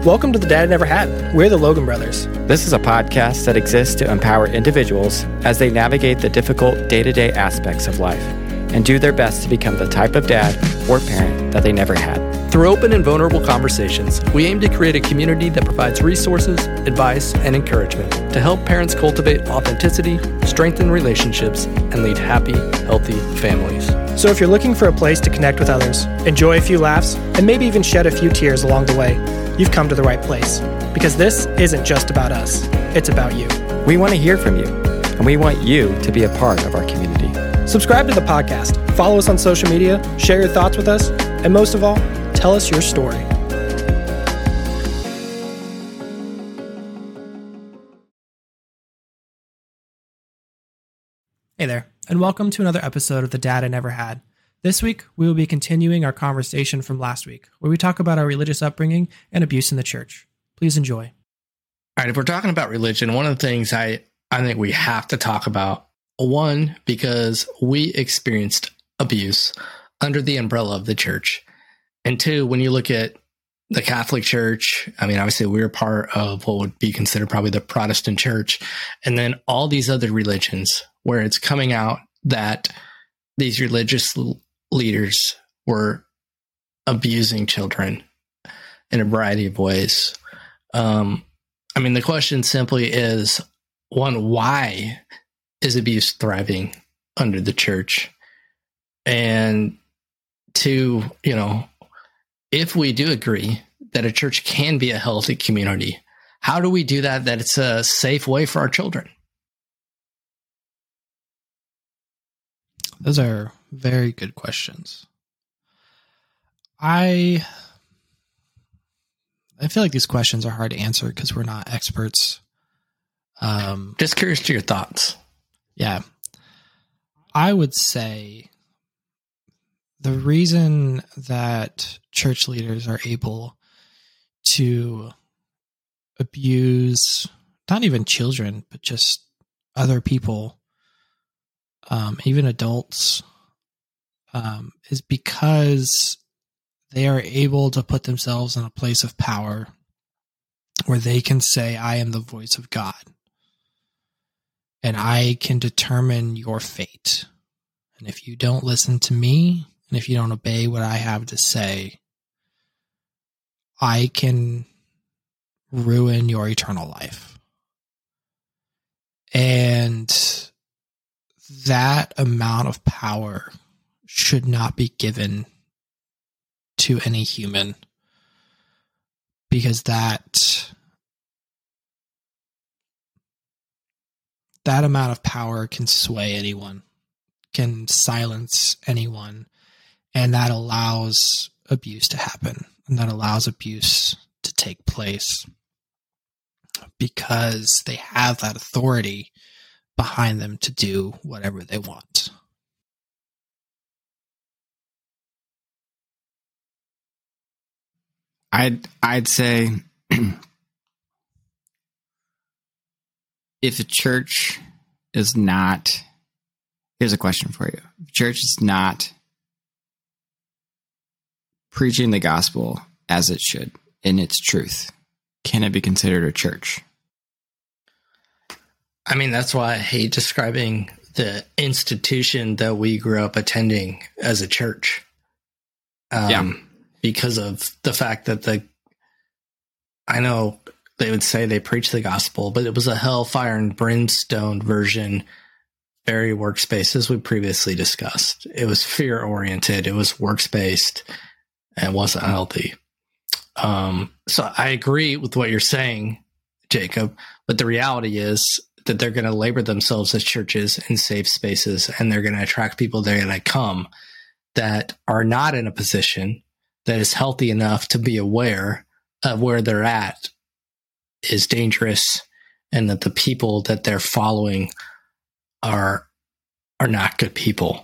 Welcome to The Dad I Never Had. We're the Logan Brothers. This is a podcast that exists to empower individuals as they navigate the difficult day-to-day aspects of life and do their best to become the type of dad or parent that they never had. Through open and vulnerable conversations, we aim to create a community that provides resources, advice, and encouragement to help parents cultivate authenticity, strengthen relationships, and lead happy, healthy families. So if you're looking for a place to connect with others, enjoy a few laughs, and maybe even shed a few tears along the way, you've come to the right place. Because this isn't just about us, it's about you. We want to hear from you, and we want you to be a part of our community. Subscribe to the podcast, follow us on social media, share your thoughts with us, and most of all, tell us your story. Hey there, and welcome to another episode of The Dad I Never Had. This week, we will be continuing our conversation from last week, where we talk about our religious upbringing and abuse in the church. Please enjoy. All right, if we're talking about religion, one of the things I think we have to talk about, one, because we experienced abuse under the umbrella of the church. And two, when you look at the Catholic Church, I mean, obviously we're part of what would be considered probably the Protestant church. And then all these other religions where it's coming out that these religious leaders were abusing children in a variety of ways. I mean, the question simply is, one, why is abuse thriving under the church? And two, if we do agree that a church can be a healthy community, how do we do that it's a safe way for our children? Those are very good questions. I feel like these questions are hard to answer because we're not experts. Just curious to your thoughts. Yeah. I would say the reason that church leaders are able to abuse not even children, but just other people, even adults, is because they are able to put themselves in a place of power where they can say, I am the voice of God, and I can determine your fate. And if you don't listen to me, and if you don't obey what I have to say, I can ruin your eternal life. And that amount of power should not be given to any human, because that amount of power can sway anyone, can silence anyone, and that allows abuse to happen, and that allows abuse to take place because they have that authority behind them to do whatever they want. I'd say if a church is not, here's a question for you. If a church is not preaching the gospel as it should, in its truth, can it be considered a church? I mean, that's why I hate describing the institution that we grew up attending as a church. Because of the fact that I know they would say they preach the gospel, but it was a hellfire and brimstone version, very works-based, as we previously discussed. It was fear-oriented, it was works-based, and wasn't healthy. So I agree with what you're saying, Jacob, but the reality is that they're going to labor themselves as churches in safe spaces, and they're going to attract people that are going to come that are not in a position that is healthy enough to be aware of where they're at is dangerous, and that the people that they're following are not good people.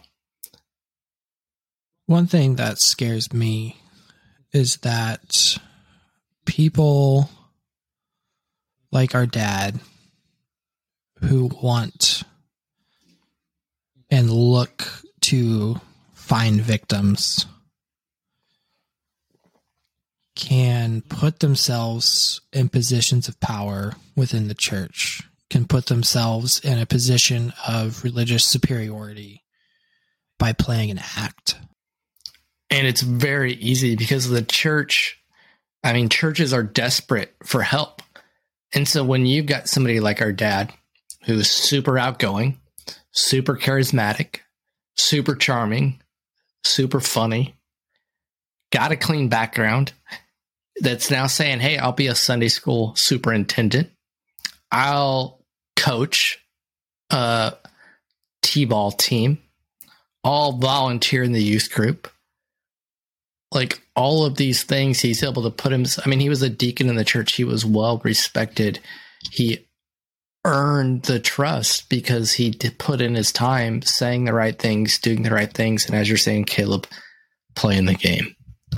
One thing that scares me is that people like our dad who want and look to find victims can put themselves in positions of power within the church, can put themselves in a position of religious superiority by playing an act. And it's very easy because the church, I mean, churches are desperate for help. And so when you've got somebody like our dad, who's super outgoing, super charismatic, super charming, super funny, got a clean background, that's now saying, hey, I'll be a Sunday school superintendent. I'll coach a T-ball team. I'll volunteer in the youth group. Like all of these things, he's able to put him. I mean, he was a deacon in the church. He was well respected. He earned the trust because he did put in his time, saying the right things, doing the right things. And as you're saying, Caleb, playing the game.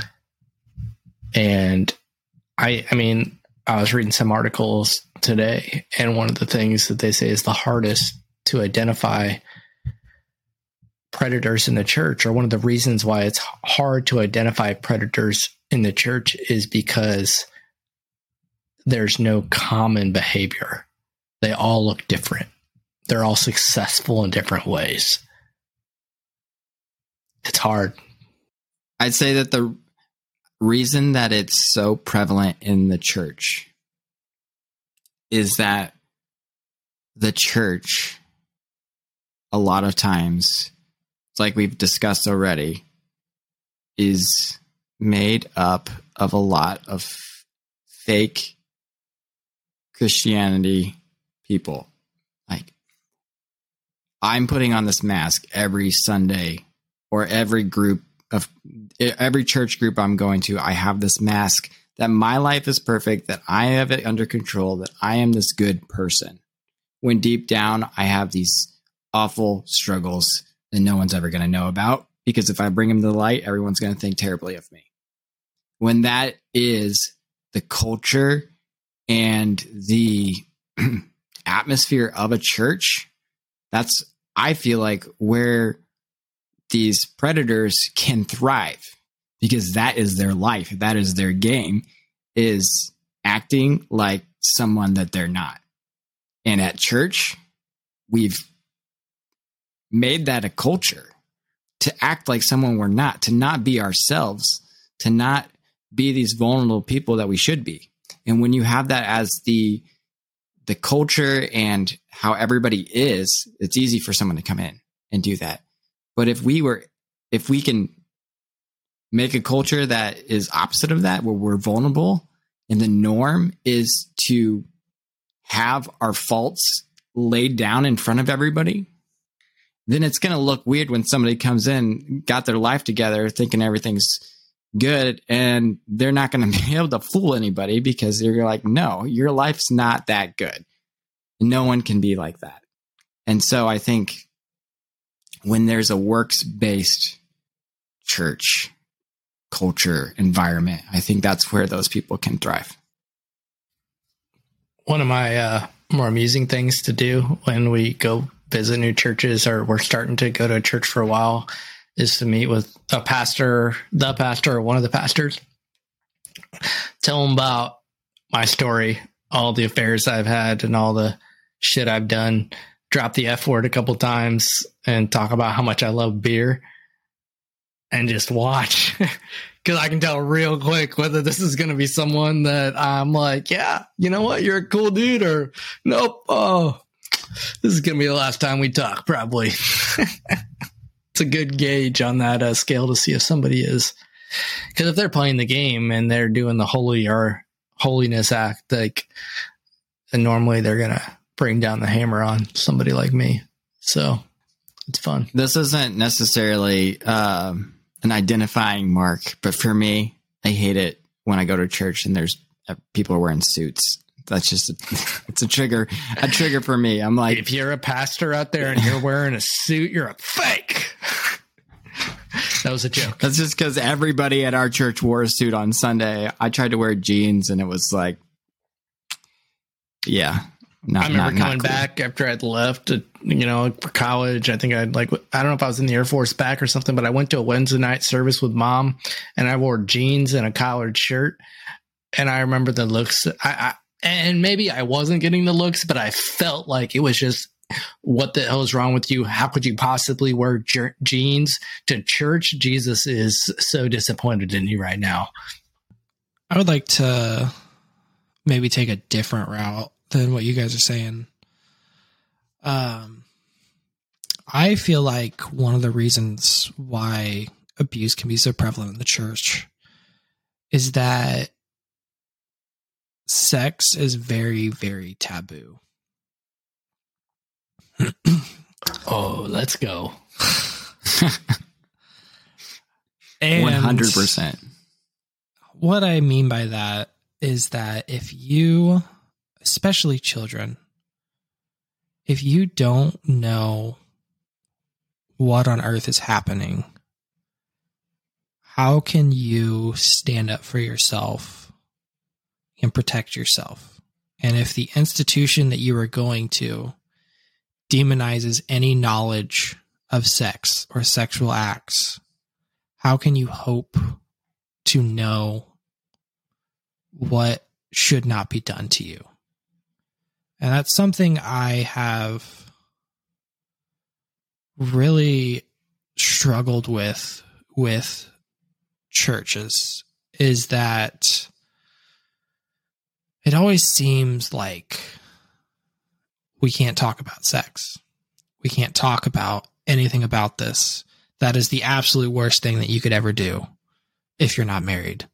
And I mean, I was reading some articles today, and one of the things that they say is the hardest to identify predators in the church, or one of the reasons why it's hard to identify predators in the church, is because there's no common behavior. They all look different. They're all successful in different ways. It's hard. I'd say that the reason that it's so prevalent in the church is that the church, a lot of times, like we've discussed already, is made up of a lot of fake Christianity people. Like, I'm putting on this mask every Sunday, or every church group I'm going to, I have this mask that my life is perfect, that I have it under control, that I am this good person. When deep down, I have these awful struggles that no one's ever going to know about, because if I bring them to the light, everyone's going to think terribly of me. When that is the culture and the atmosphere of a church, that's, I feel like, where these predators can thrive, because that is their life. That is their game, is acting like someone that they're not. And at church, we've made that a culture to act like someone we're not, to not be ourselves, to not be these vulnerable people that we should be. And when you have that as the culture and how everybody is, it's easy for someone to come in and do that. But if we can make a culture that is opposite of that, where we're vulnerable, and the norm is to have our faults laid down in front of everybody, then it's going to look weird when somebody comes in, got their life together, thinking everything's good, and they're not going to be able to fool anybody, because they're like, no, your life's not that good. No one can be like that. And so I think when there's a works-based church culture environment, I think that's where those people can thrive. One of my more amusing things to do when we go visit new churches, or we're starting to go to a church for a while, is to meet with the pastor, or one of the pastors, tell them about my story, all the affairs I've had and all the shit I've done, drop the F word a couple times, and talk about how much I love beer, and just watch. Because I can tell real quick whether this is going to be someone that I'm like, yeah, you know what, you're a cool dude, or nope, oh, this is going to be the last time we talk, probably. It's a good gauge on that scale to see if somebody is. Because if they're playing the game and they're doing the holy or holiness act, like, and normally they're going to bring down the hammer on somebody like me. So it's fun. This isn't necessarily an identifying mark, but for me, I hate it when I go to church and there's people wearing suits. That's just it's a trigger for me. I'm like, if you're a pastor out there and you're wearing a suit, you're a fake. That was a joke. That's just because everybody at our church wore a suit on Sunday. I tried to wear jeans and it was like, yeah, I remember coming back after I'd left, for college. I think I don't know if I was in the Air Force back or something, but I went to a Wednesday night service with Mom, and I wore jeans and a collared shirt. And I remember the looks. And maybe I wasn't getting the looks, but I felt like it was just, what the hell is wrong with you? How could you possibly wear jeans to church? Jesus is so disappointed in you right now. I would like to maybe take a different route than what you guys are saying. I feel like one of the reasons why abuse can be so prevalent in the church is that sex is very, very taboo. Oh, let's go. 100%. What I mean by that is that if you, especially children, if you don't know what on earth is happening, how can you stand up for yourself and protect yourself? And if the institution that you are going to demonizes any knowledge of sex or sexual acts, how can you hope to know what should not be done to you? And that's something I have really struggled with churches, is that it always seems like we can't talk about sex. We can't talk about anything about this. That is the absolute worst thing that you could ever do if you're not married.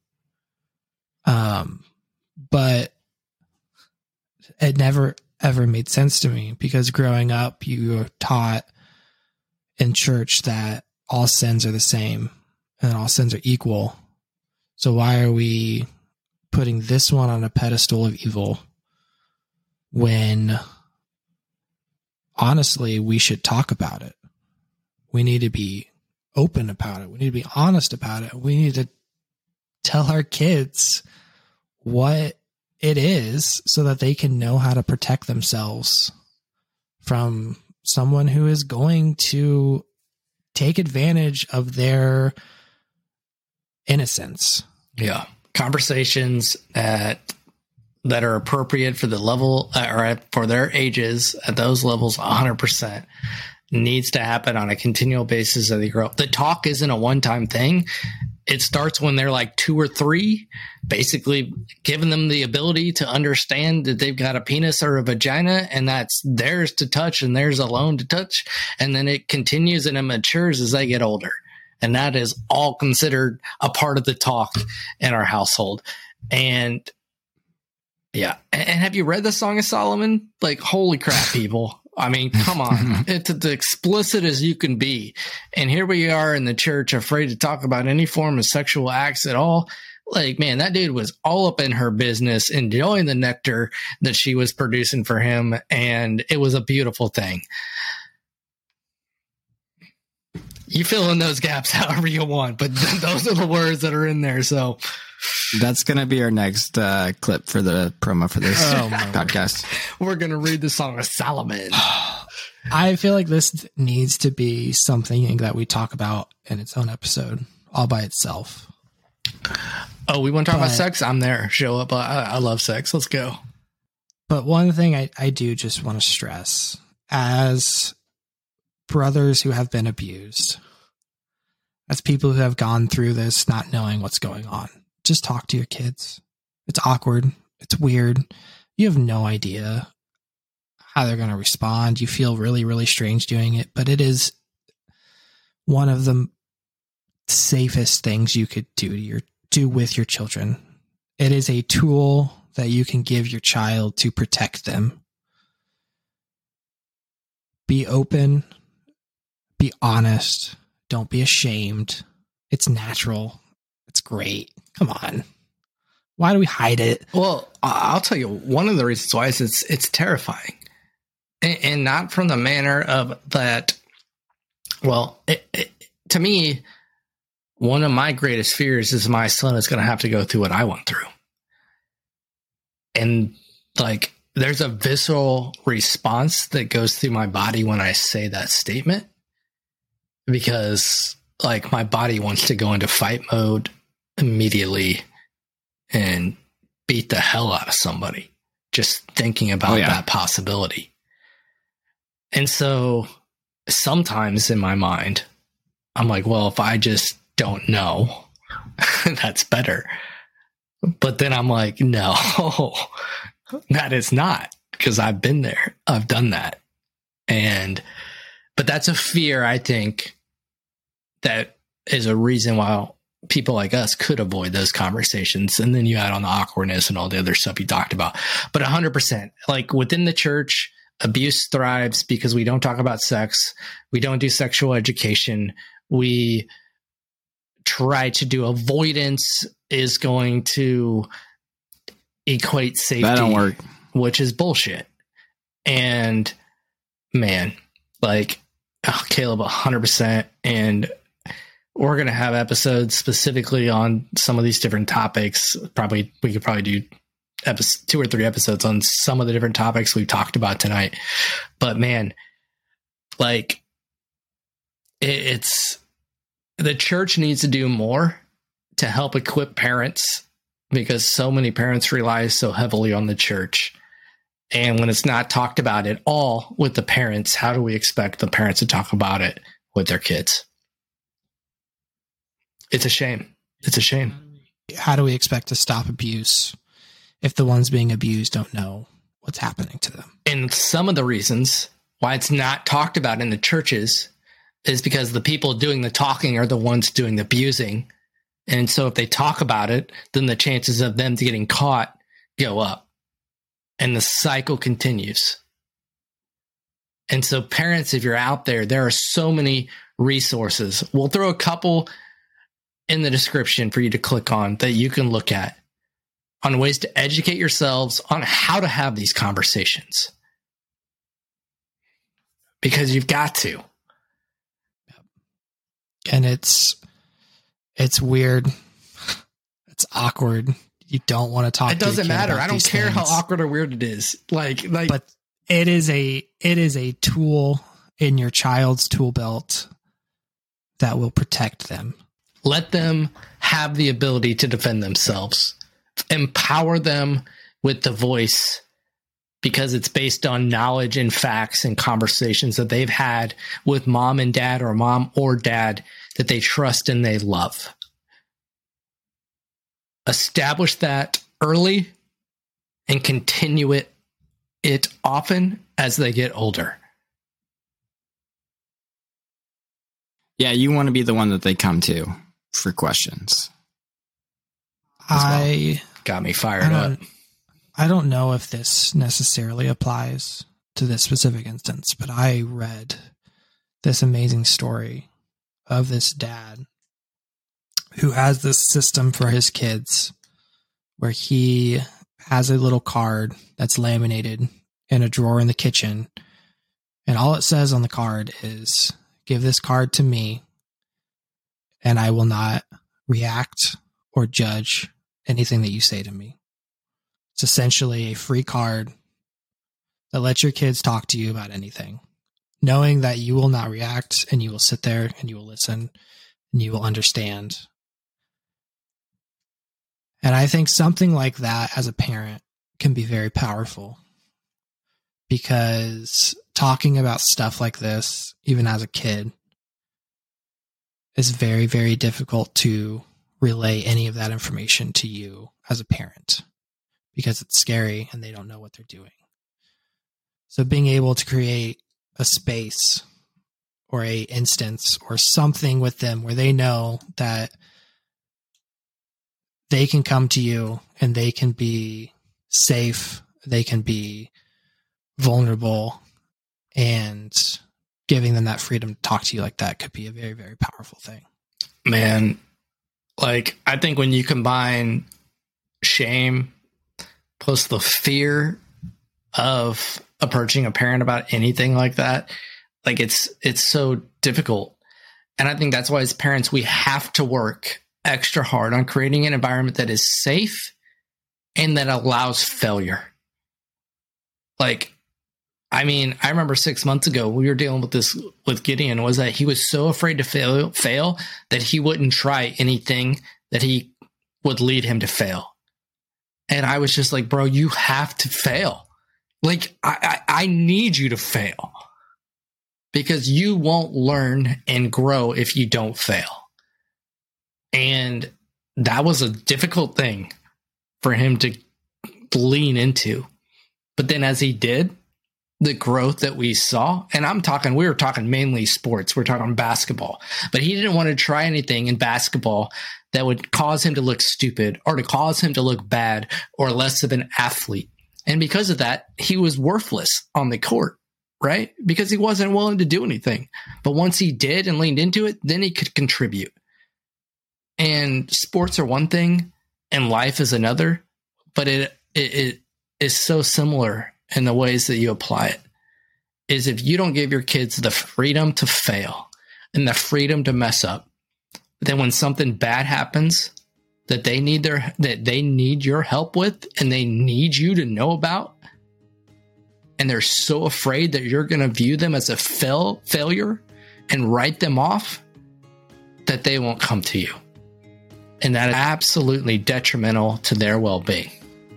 But it never, ever made sense to me, because growing up, you were taught in church that all sins are the same and all sins are equal. So why are we putting this one on a pedestal of evil when honestly we should talk about it? We need to be open about it. We need to be honest about it. We need to tell our kids what it is so that they can know how to protect themselves from someone who is going to take advantage of their innocence. Yeah. Conversations that are appropriate for the level or for their ages at those levels, 100% needs to happen on a continual basis as they grow up. The talk isn't a one-time thing. It starts when they're like 2 or 3, basically giving them the ability to understand that they've got a penis or a vagina, and that's theirs to touch and theirs alone to touch. And then it continues and it matures as they get older. And that is all considered a part of the talk in our household. And yeah. And have you read the Song of Solomon? Like, holy crap, people. I mean, come on. It's as explicit as you can be. And here we are in the church, afraid to talk about any form of sexual acts at all. Like, man, that dude was all up in her business, enjoying the nectar that she was producing for him. And it was a beautiful thing. You fill in those gaps however you want, but those are the words that are in there. So that's going to be our next clip for the promo for this podcast. We're going to read the Song of Solomon. I feel like this needs to be something that we talk about in its own episode all by itself. Oh, we want to talk about sex? I'm there. Show up. I love sex. Let's go. But one thing I do just want to stress, as brothers who have been abused, as people who have gone through this not knowing what's going on, just talk to your kids. It's awkward. It's weird. You have no idea how they're going to respond. You feel really, really strange doing it, but it is one of the safest things you could do with your children. It is a tool that you can give your child to protect them. Be open. Be honest. Don't be ashamed. It's natural. It's great. Come on. Why do we hide it? Well, I'll tell you one of the reasons why is it's terrifying. And not from the manner of that. Well, to me, one of my greatest fears is my son is going to have to go through what I went through. And like, there's a visceral response that goes through my body when I say that statement, because like my body wants to go into fight mode immediately and beat the hell out of somebody just thinking about that possibility. And so sometimes in my mind, I'm like, well, if I just don't know, that's better. But then I'm like, no, that is not, because I've been there. I've done that. But that's a fear, I think, that is a reason why people like us could avoid those conversations. And then you add on the awkwardness and all the other stuff you talked about. But 100%, like within the church, abuse thrives because we don't talk about sex. We don't do sexual education. We try to do avoidance is going to equate safety. That don't work. Which is bullshit. And man, like Caleb, 100%. And we're going to have episodes specifically on some of these different topics. We could probably do 2 or 3 episodes on some of the different topics we've talked about tonight. But man, like it's the church needs to do more to help equip parents, because so many parents rely so heavily on the church. And when it's not talked about at all with the parents, how do we expect the parents to talk about it with their kids? It's a shame. It's a shame. How do we expect to stop abuse if the ones being abused don't know what's happening to them? And some of the reasons why it's not talked about in the churches is because the people doing the talking are the ones doing the abusing. And so if they talk about it, then the chances of them getting caught go up. And the cycle continues. And so parents, if you're out there, there are so many resources. We'll throw a couple in the description for you to click on that you can look at on ways to educate yourselves on how to have these conversations. Because you've got to. And it's weird. It's awkward. You don't want to talk. It doesn't matter. I don't care how awkward or weird it is. Like, but it is a tool in your child's tool belt that will protect them. Let them have the ability to defend themselves. Empower them with the voice, because it's based on knowledge and facts and conversations that they've had with mom and dad, or mom or dad that they trust and they love. Establish that early and continue it often as they get older. Yeah, you want to be the one that they come to for questions. Got me fired up. I don't know if this necessarily applies to this specific instance, but I read this amazing story of this dad who has this system for his kids where he has a little card that's laminated in a drawer in the kitchen. And all it says on the card is, give this card to me and I will not react or judge anything that you say to me. It's essentially a free card that lets your kids talk to you about anything, knowing that you will not react and you will sit there and you will listen and you will understand. And I think something like that as a parent can be very powerful, because talking about stuff like this, even as a kid, is very, very difficult to relay any of that information to you as a parent, because it's scary and they don't know what they're doing. So being able to create a space or a instance or something with them where they know that they can come to you and they can be safe, they can be vulnerable, and giving them that freedom to talk to you like that could be a very, very powerful thing. Man, like, I think when you combine shame plus the fear of approaching a parent about anything like that, like it's so difficult. And I think that's why as parents, we have to work extra hard on creating an environment that is safe and that allows failure. Like, I mean, I remember 6 months ago, we were dealing with this with Gideon, was that he was so afraid to fail that he wouldn't try anything that he would lead him to fail. And I was just like, bro, you have to fail. Like, I need you to fail because you won't learn and grow if you don't fail. And that was a difficult thing for him to lean into. But then as he did, the growth that we saw, and we were talking mainly sports, we're talking basketball, but he didn't want to try anything in basketball that would cause him to look stupid or to cause him to look bad or less of an athlete. And because of that, he was worthless on the court, right? Because he wasn't willing to do anything. But once he did and leaned into it, then he could contribute. And sports are one thing and life is another, but it is so similar in the ways that you apply it. Is if you don't give your kids the freedom to fail and the freedom to mess up, then when something bad happens that they need your help with and they need you to know about, and they're so afraid that you're going to view them as a failure and write them off, that they won't come to you. And that is absolutely detrimental to their well-being.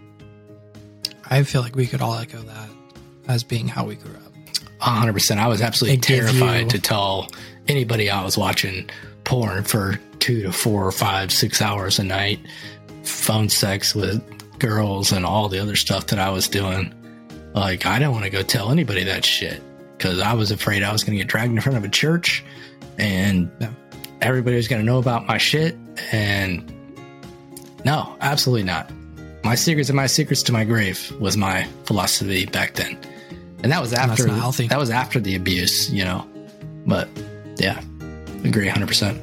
I feel like we could all echo that as being how we grew up. 100%. I was absolutely terrified to tell anybody I was watching porn for 2 to 4 or 5, 6 hours a night, phone sex with girls and all the other stuff that I was doing. Like, I didn't want to go tell anybody that shit because I was afraid I was going to get dragged in front of a church and everybody was going to know about my shit. And no, absolutely not. My secrets and my secrets to my grave was my philosophy back then. And that was after the abuse, you know. But yeah, agree 100%.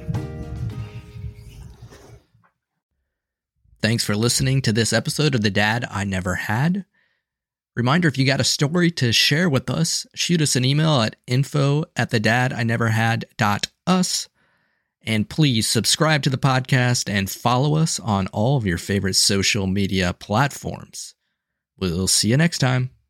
Thanks for listening to this episode of The Dad I Never Had. Reminder, if you got a story to share with us, shoot us an email at info@thedadineverhad.us. And please subscribe to the podcast and follow us on all of your favorite social media platforms. We'll see you next time.